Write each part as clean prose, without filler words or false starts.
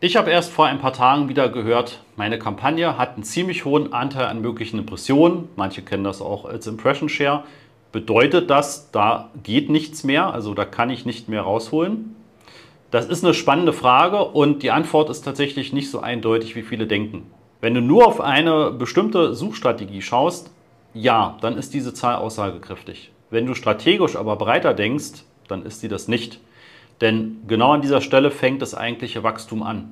Ich habe erst vor ein paar Tagen wieder gehört, meine Kampagne hat einen ziemlich hohen Anteil an möglichen Impressionen. Manche kennen das auch als Impression Share. Bedeutet das, da geht nichts mehr, also da kann ich nicht mehr rausholen? Das ist eine spannende Frage und die Antwort ist tatsächlich nicht so eindeutig, wie viele denken. Wenn du nur auf eine bestimmte Suchstrategie schaust, ja, dann ist diese Zahl aussagekräftig. Wenn du strategisch aber breiter denkst, dann ist sie das nicht. Denn genau an dieser Stelle fängt das eigentliche Wachstum an.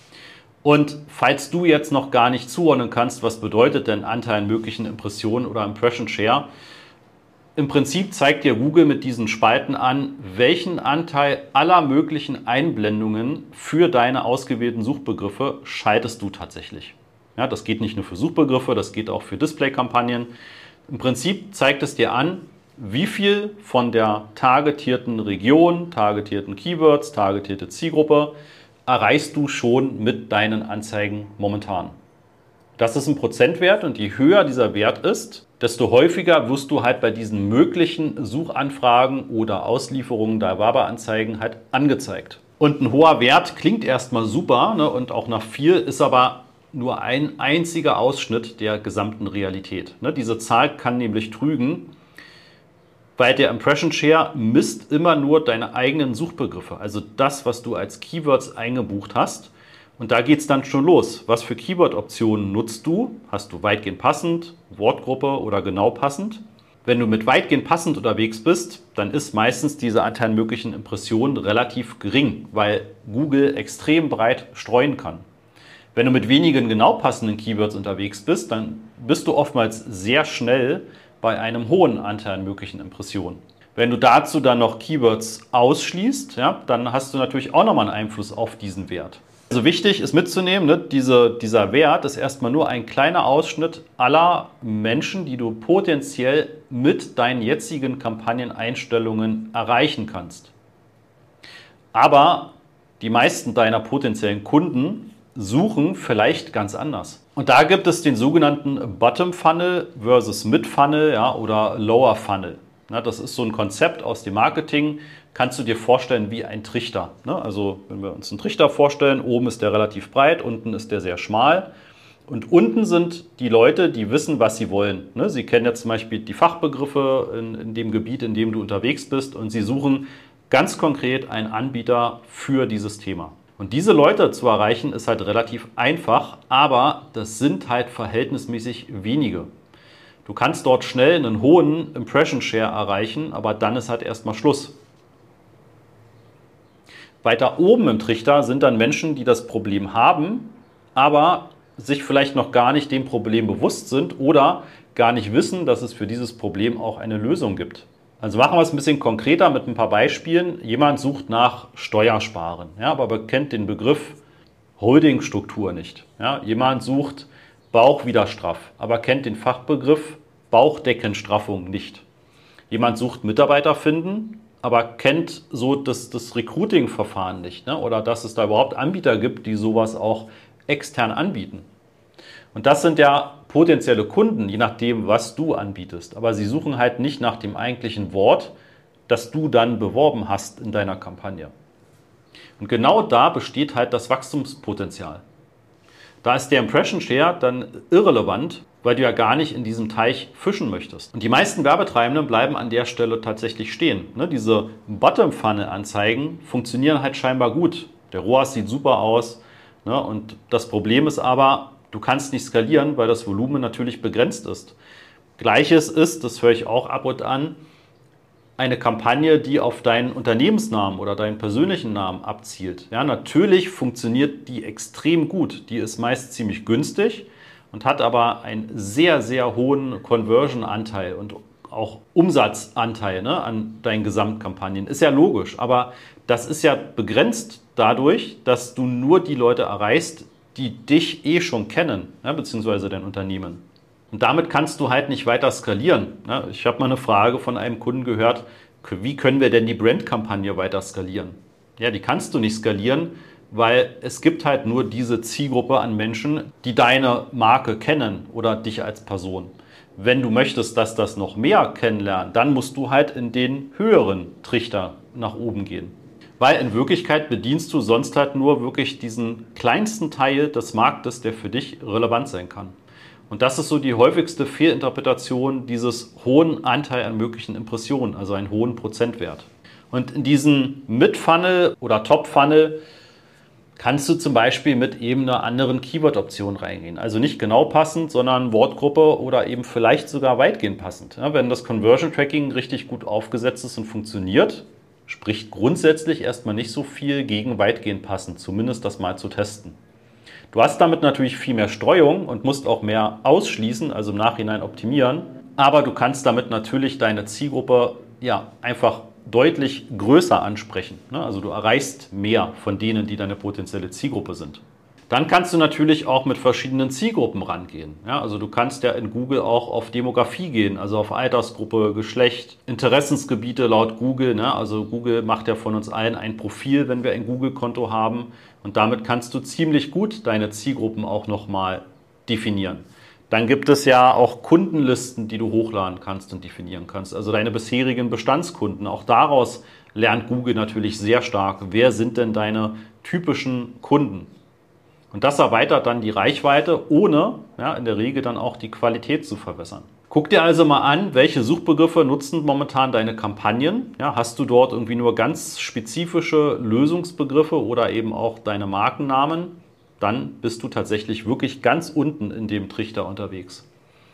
Und falls du jetzt noch gar nicht zuordnen kannst, was bedeutet denn Anteil an möglichen Impressionen oder Impression Share, im Prinzip zeigt dir Google mit diesen Spalten an, welchen Anteil aller möglichen Einblendungen für deine ausgewählten Suchbegriffe schaltest du tatsächlich. Ja, das geht nicht nur für Suchbegriffe, das geht auch für Display-Kampagnen. Im Prinzip zeigt es dir an, wie viel von der targetierten Region, targetierten Keywords, targetierte Zielgruppe erreichst du schon mit deinen Anzeigen momentan. Das ist ein Prozentwert und je höher dieser Wert ist, desto häufiger wirst du halt bei diesen möglichen Suchanfragen oder Auslieferungen der Werbeanzeigen halt angezeigt. Und ein hoher Wert klingt erstmal super, ne, und auch nach viel, ist aber nur ein einziger Ausschnitt der gesamten Realität. Ne, diese Zahl kann nämlich trügen, weil der Impression Share misst immer nur deine eigenen Suchbegriffe, also das, was du als Keywords eingebucht hast. Und da geht es dann schon los. Was für Keyword-Optionen nutzt du? Hast du weitgehend passend, Wortgruppe oder genau passend? Wenn du mit weitgehend passend unterwegs bist, dann ist meistens dieser Anteil an möglichen Impressionen relativ gering, weil Google extrem breit streuen kann. Wenn du mit wenigen genau passenden Keywords unterwegs bist, dann bist du oftmals sehr schnell bei einem hohen Anteil an möglichen Impressionen. Wenn du dazu dann noch Keywords ausschließt, ja, dann hast du natürlich auch nochmal einen Einfluss auf diesen Wert. Also wichtig ist mitzunehmen, ne, dieser Wert ist erstmal nur ein kleiner Ausschnitt aller Menschen, die du potenziell mit deinen jetzigen Kampagneneinstellungen erreichen kannst. Aber die meisten deiner potenziellen Kunden suchen vielleicht ganz anders. Und da gibt es den sogenannten Bottom Funnel versus Mid Funnel, ja, oder Lower Funnel. Na, das ist so ein Konzept aus dem Marketing, kannst du dir vorstellen wie ein Trichter. Ne? Also wenn wir uns einen Trichter vorstellen, oben ist der relativ breit, unten ist der sehr schmal. Und unten sind die Leute, die wissen, was sie wollen. Ne? Sie kennen jetzt zum Beispiel die Fachbegriffe in dem Gebiet, in dem du unterwegs bist, und sie suchen ganz konkret einen Anbieter für dieses Thema. Und diese Leute zu erreichen, ist halt relativ einfach, aber das sind halt verhältnismäßig wenige. Du kannst dort schnell einen hohen Impression Share erreichen, aber dann ist halt erstmal Schluss. Weiter oben im Trichter sind dann Menschen, die das Problem haben, aber sich vielleicht noch gar nicht dem Problem bewusst sind oder gar nicht wissen, dass es für dieses Problem auch eine Lösung gibt. Also machen wir es ein bisschen konkreter mit ein paar Beispielen. Jemand sucht nach Steuersparen, ja, aber kennt den Begriff Holdingstruktur nicht. Ja. Jemand sucht Bauch wieder straff, aber kennt den Fachbegriff Bauchdeckenstraffung nicht. Jemand sucht Mitarbeiter finden, aber kennt so das Recruiting-Verfahren nicht, ne? Oder dass es da überhaupt Anbieter gibt, die sowas auch extern anbieten. Und das sind ja potenzielle Kunden, je nachdem, was du anbietest. Aber sie suchen halt nicht nach dem eigentlichen Wort, das du dann beworben hast in deiner Kampagne. Und genau da besteht halt das Wachstumspotenzial. Da ist der Impression Share dann irrelevant, weil du ja gar nicht in diesem Teich fischen möchtest. Und die meisten Werbetreibenden bleiben an der Stelle tatsächlich stehen. Ne, diese Bottom-Funnel-Anzeigen funktionieren halt scheinbar gut. Der ROAS sieht super aus. Ne, und das Problem ist aber, du kannst nicht skalieren, weil das Volumen natürlich begrenzt ist. Gleiches ist, das höre ich auch ab und an, eine Kampagne, die auf deinen Unternehmensnamen oder deinen persönlichen Namen abzielt. Ja, natürlich funktioniert die extrem gut. Die ist meist ziemlich günstig und hat aber einen sehr, sehr hohen Conversion-Anteil und auch Umsatzanteil, ne, an deinen Gesamtkampagnen. Ist ja logisch, aber das ist ja begrenzt dadurch, dass du nur die Leute erreichst, die dich eh schon kennen, ja, beziehungsweise dein Unternehmen. Und damit kannst du halt nicht weiter skalieren. Ja, ich habe mal eine Frage von einem Kunden gehört, wie können wir denn die Brandkampagne weiter skalieren? Ja, die kannst du nicht skalieren, weil es gibt halt nur diese Zielgruppe an Menschen, die deine Marke kennen oder dich als Person. Wenn du möchtest, dass das noch mehr kennenlernen, dann musst du halt in den höheren Trichter nach oben gehen. Weil in Wirklichkeit bedienst du sonst halt nur wirklich diesen kleinsten Teil des Marktes, der für dich relevant sein kann. Und das ist so die häufigste Fehlinterpretation dieses hohen Anteil an möglichen Impressionen, also einen hohen Prozentwert. Und in diesen Mid-Funnel oder Top-Funnel kannst du zum Beispiel mit eben einer anderen Keyword-Option reingehen. Also nicht genau passend, sondern Wortgruppe oder eben vielleicht sogar weitgehend passend. Ja, wenn das Conversion-Tracking richtig gut aufgesetzt ist und funktioniert, spricht grundsätzlich erstmal nicht so viel gegen weitgehend passend, zumindest das mal zu testen. Du hast damit natürlich viel mehr Streuung und musst auch mehr ausschließen, also im Nachhinein optimieren. Aber du kannst damit natürlich deine Zielgruppe einfach deutlich größer ansprechen. Also du erreichst mehr von denen, die deine potenzielle Zielgruppe sind. Dann kannst du natürlich auch mit verschiedenen Zielgruppen rangehen. Also du kannst ja in Google auch auf Demografie gehen, also auf Altersgruppe, Geschlecht, Interessensgebiete laut Google. Also Google macht ja von uns allen ein Profil, wenn wir ein Google-Konto haben. Und damit kannst du ziemlich gut deine Zielgruppen auch nochmal definieren. Dann gibt es ja auch Kundenlisten, die du hochladen kannst und definieren kannst. Also deine bisherigen Bestandskunden. Auch daraus lernt Google natürlich sehr stark. Wer sind denn deine typischen Kunden? Und das erweitert dann die Reichweite, ohne in der Regel dann auch die Qualität zu verbessern. Guck dir also mal an, welche Suchbegriffe nutzen momentan deine Kampagnen. Hast du dort irgendwie nur ganz spezifische Lösungsbegriffe oder eben auch deine Markennamen? Dann bist du tatsächlich wirklich ganz unten in dem Trichter unterwegs.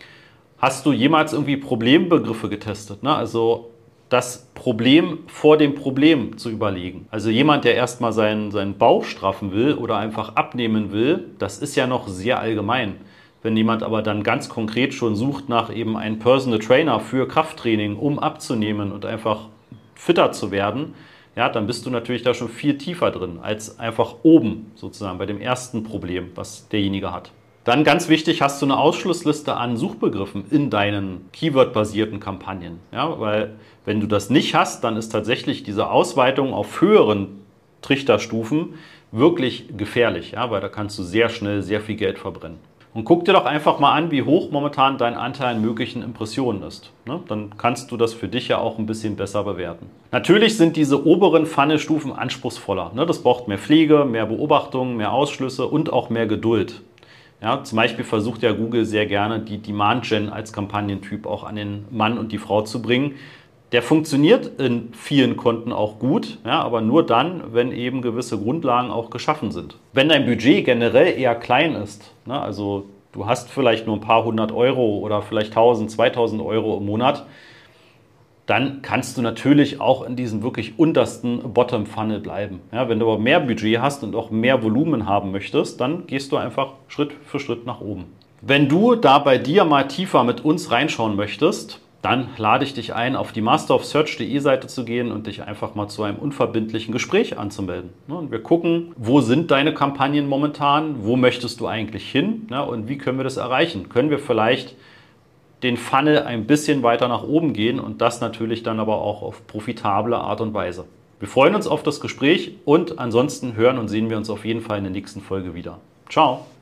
Hast du jemals irgendwie Problembegriffe getestet? Also das Problem vor dem Problem zu überlegen. Also jemand, der erstmal seinen Bauch straffen will oder einfach abnehmen will, das ist ja noch sehr allgemein. Wenn jemand aber dann ganz konkret schon sucht nach eben einem Personal Trainer für Krafttraining, um abzunehmen und einfach fitter zu werden, dann bist du natürlich da schon viel tiefer drin als einfach oben sozusagen bei dem ersten Problem, was derjenige hat. Dann ganz wichtig, hast du eine Ausschlussliste an Suchbegriffen in deinen Keyword-basierten Kampagnen. Weil wenn du das nicht hast, dann ist tatsächlich diese Ausweitung auf höheren Trichterstufen wirklich gefährlich, weil da kannst du sehr schnell sehr viel Geld verbrennen. Und guck dir doch einfach mal an, wie hoch momentan dein Anteil an möglichen Impressionen ist. Dann kannst du das für dich ja auch ein bisschen besser bewerten. Natürlich sind diese oberen Funnelstufen anspruchsvoller. Das braucht mehr Pflege, mehr Beobachtung, mehr Ausschlüsse und auch mehr Geduld. Zum Beispiel versucht ja Google sehr gerne, die Demand-Gen als Kampagnentyp auch an den Mann und die Frau zu bringen. Der funktioniert in vielen Konten auch gut, aber nur dann, wenn eben gewisse Grundlagen auch geschaffen sind. Wenn dein Budget generell eher klein ist, also du hast vielleicht nur ein paar 100 Euro oder vielleicht 1000, 2000 Euro im Monat, dann kannst du natürlich auch in diesem wirklich untersten Bottom-Funnel bleiben. Wenn du aber mehr Budget hast und auch mehr Volumen haben möchtest, dann gehst du einfach Schritt für Schritt nach oben. Wenn du da bei dir mal tiefer mit uns reinschauen möchtest, dann lade ich dich ein, auf die masterofsearch.de Seite zu gehen und dich einfach mal zu einem unverbindlichen Gespräch anzumelden. Und wir gucken, wo sind deine Kampagnen momentan, wo möchtest du eigentlich hin und wie können wir das erreichen? Können wir vielleicht den Funnel ein bisschen weiter nach oben gehen und das natürlich dann aber auch auf profitable Art und Weise. Wir freuen uns auf das Gespräch und ansonsten hören und sehen wir uns auf jeden Fall in der nächsten Folge wieder. Ciao!